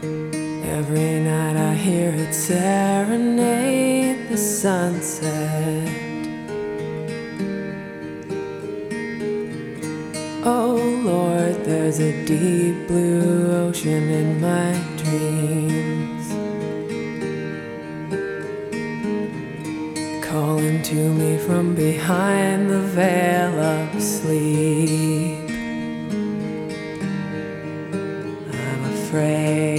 Every night I hear it serenade the sunset. Oh Lord, there's a deep blue ocean in my dreams, calling to me from behind the veil of sleep.